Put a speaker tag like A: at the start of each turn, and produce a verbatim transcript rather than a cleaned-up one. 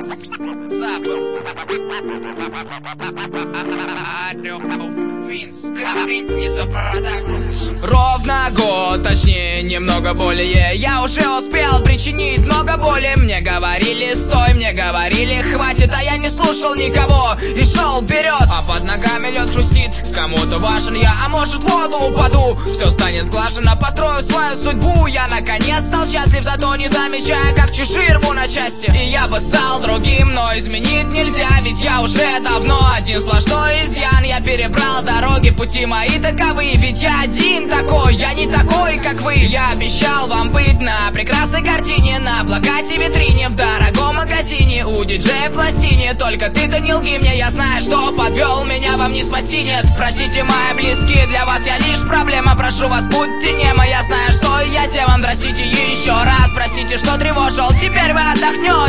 A: Ровно год, точнее немного более, я уже успел причинить много боли. Мне говорили стой, мне говорили хватит, а я не слушал никого и шел вперед. А под ногами лед хрустит, кому-то важен я, а может в воду упаду. Все станет сглажено, построю свою судьбу. Я наконец стал счастлив, зато не замечая, как чужие рву на части. И я бы стал другим, но изменить нельзя, ведь я уже давно один сплошной изъян. Я перебрал дороги, пути мои таковы, ведь я один такой, я не такой, как вы. Я обещал вам быть на прекрасной картине, на плакате, витрине, в дорогом магазине, у диджея в пластине. Только ты-то не лги мне, я знаю, что подвел меня, вам не спасти, нет. Простите, мои близкие, для вас я лишь проблема. Прошу вас, будьте немо, я знаю, что я демон. Простите еще раз, простите, что тревожил, теперь вы отдохнете.